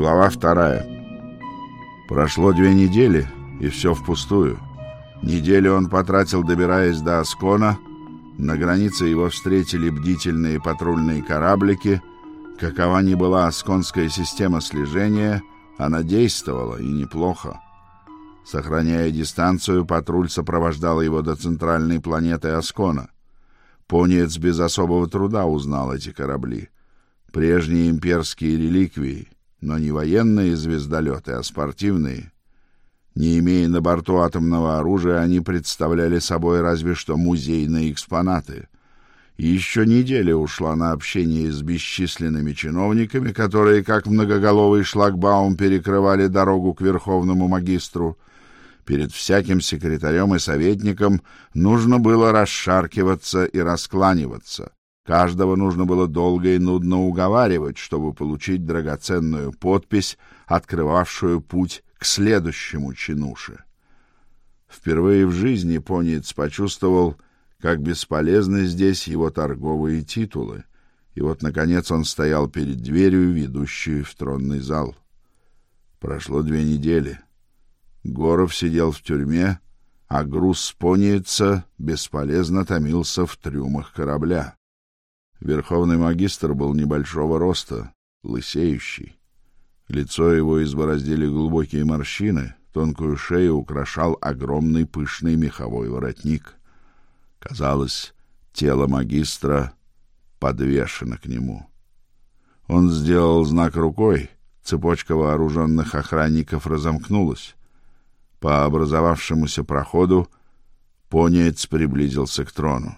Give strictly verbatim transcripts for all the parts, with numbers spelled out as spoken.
Глава вторая. Прошло две недели, и все впустую. Неделю он потратил, добираясь до Аскона. На границе его встретили бдительные патрульные кораблики. Какова ни была асконская система слежения, она действовала, и неплохо. Сохраняя дистанцию, патруль сопровождал его до центральной планеты Аскона. Пониетс без особого труда узнал эти корабли. Прежние имперские реликвии, но не военные звездолеты, а спортивные. Не имея на борту атомного оружия, они представляли собой разве что музейные экспонаты. И еще неделя ушла на общение с бесчисленными чиновниками, которые, как многоголовый шлагбаум, перекрывали дорогу к верховному магистру. Перед всяким секретарем и советником нужно было расшаркиваться и раскланиваться. Каждого нужно было долго и нудно уговаривать, чтобы получить драгоценную подпись, открывавшую путь к следующему чинуше. Впервые в жизни Пониетс почувствовал, как бесполезны здесь его торговые титулы, и вот, наконец, он стоял перед дверью, ведущей в тронный зал. Прошло две недели. Горов сидел в тюрьме, а груз Пониетса бесполезно томился в трюмах корабля. Верховный магистр был небольшого роста, лысеющий. Лицо его избороздили глубокие морщины, тонкую шею украшал огромный пышный меховой воротник. Казалось, тело магистра подвешено к нему. Он сделал знак рукой, цепочка вооруженных охранников разомкнулась. По образовавшемуся проходу Пониетс приблизился к трону.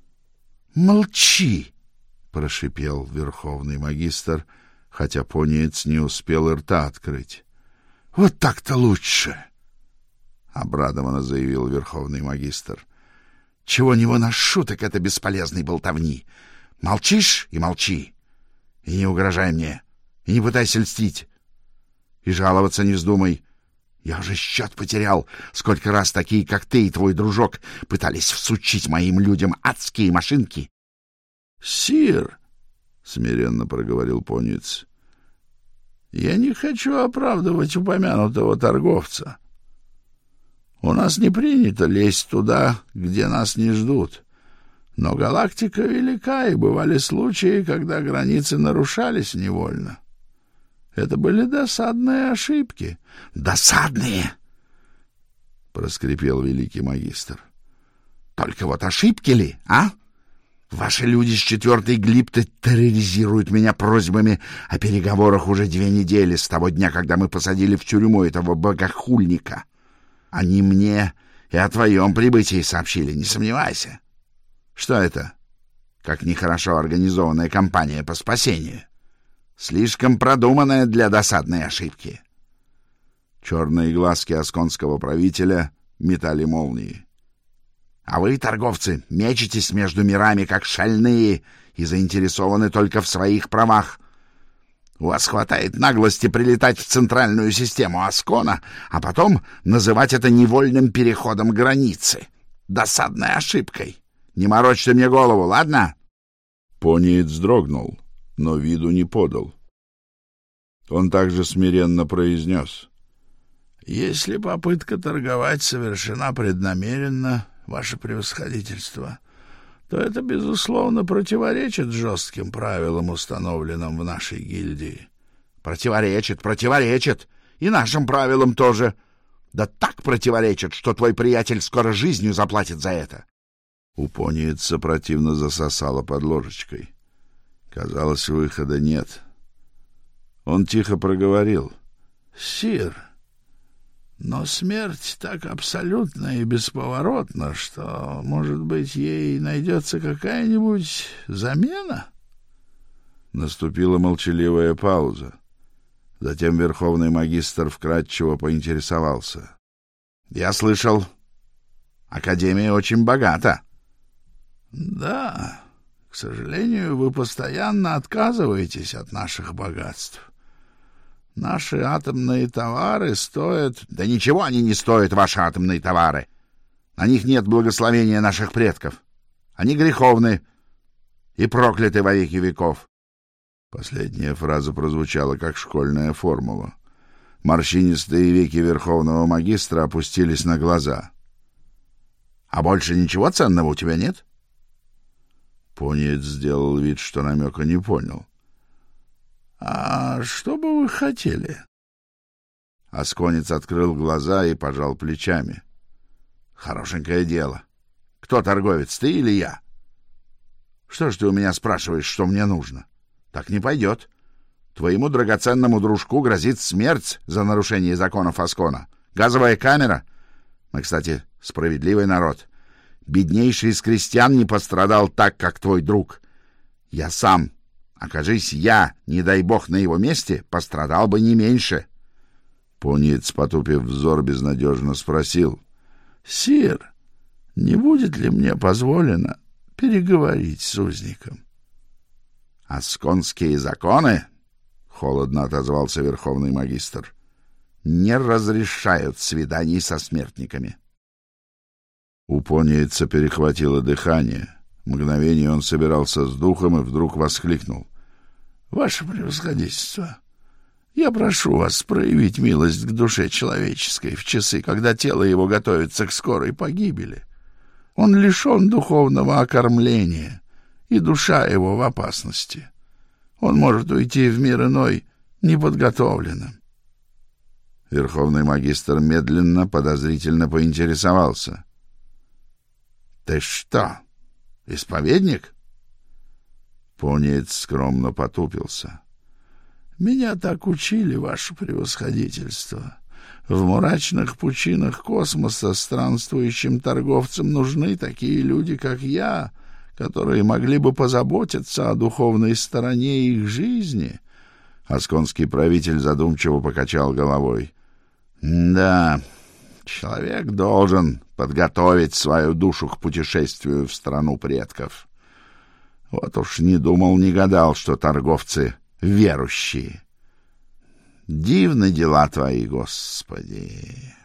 «Молчи!» — прошипел верховный магистр, хотя Пониетс не успел и рта открыть. «Вот так-то лучше!» — обрадованно заявил верховный магистр. «Чего не выношу, так это бесполезной болтовни. Молчишь и молчи. И не угрожай мне, и не пытайся льстить. И жаловаться не вздумай. Я уже счет потерял, сколько раз такие, как ты и твой дружок, пытались всучить моим людям адские машинки». «Сир», — смиренно проговорил Пониетс, — «я не хочу оправдывать упомянутого торговца. У нас не принято лезть туда, где нас не ждут. Но галактика велика, и бывали случаи, когда границы нарушались невольно. Это были досадные ошибки». «Досадные!» — проскрипел великий магистр. «Только вот ошибки ли, а? Ваши люди с четвертой глипты терроризируют меня просьбами о переговорах уже две недели с того дня, когда мы посадили в тюрьму этого богохульника. Они мне и о твоем прибытии сообщили, не сомневайся. Что это? Как нехорошо организованная кампания по спасению. Слишком продуманная для досадной ошибки». Черные глазки асконского правителя метали молнии. «А вы, торговцы, мечетесь между мирами, как шальные, и заинтересованы только в своих правах. У вас хватает наглости прилетать в центральную систему Аскона, а потом называть это невольным переходом границы, досадной ошибкой. Не морочьте мне голову, ладно?» Пониетс вздрогнул, но виду не подал. Он также смиренно произнес: «Если попытка торговать совершена преднамеренно, ваше превосходительство, то это, безусловно, противоречит жестким правилам, установленным в нашей гильдии». «Противоречит, противоречит, и нашим правилам тоже. Да так противоречит, что твой приятель скоро жизнью заплатит за это». У Пониетса противно засосало под ложечкой. Казалось, выхода нет. Он тихо проговорил: «Сир, но смерть так абсолютна и бесповоротна, что, может быть, ей найдется какая-нибудь замена?» Наступила молчаливая пауза. Затем верховный магистр вкратчиво поинтересовался: «Я слышал, Академия очень богата». «Да, к сожалению, вы постоянно отказываетесь от наших богатств. Наши атомные товары стоят...» «Да ничего они не стоят, ваши атомные товары. На них нет благословения наших предков. Они греховны и прокляты во веки веков. Последняя фраза прозвучала как школьная формула. Морщинистые веки верховного магистра опустились на глаза. А больше ничего ценного у тебя нет? Пониетс сделал вид, что намека не понял. А что бы вы хотели? Асконец открыл глаза и пожал плечами. Хорошенькое дело. Кто торговец, ты или я? Что ж ты у меня спрашиваешь, что мне нужно? Так не пойдет. Твоему драгоценному дружку грозит смерть за нарушение законов Аскона. Газовая камера. Мы, кстати, справедливый народ. Беднейший из крестьян не пострадал так, как твой друг. Я сам, окажись я, не дай бог, на его месте, пострадал бы не меньше. Пониетс, потупив взор, безнадежно спросил: «Сир, не будет ли мне позволено переговорить с узником?» «Асконские законы, — холодно отозвался верховный магистр, — не разрешают свиданий со смертниками». У Пониетса перехватило дыхание. Мгновение он собирался с духом и вдруг воскликнул: «Ваше превосходительство, я прошу вас проявить милость к душе человеческой в часы, когда тело его готовится к скорой погибели. Он лишен духовного окормления, и душа его в опасности. Он может уйти в мир иной неподготовленным». Верховный магистр медленно, подозрительно поинтересовался: «Ты что, исповедник?» Пониетс скромно потупился. «Меня так учили, ваше превосходительство. В мрачных пучинах космоса странствующим торговцам нужны такие люди, как я, которые могли бы позаботиться о духовной стороне их жизни». Асконский правитель задумчиво покачал головой. «Да, человек должен подготовить свою душу к путешествию в страну предков. Вот уж не думал, не гадал, что торговцы верующие. Дивны дела твои, Господи!»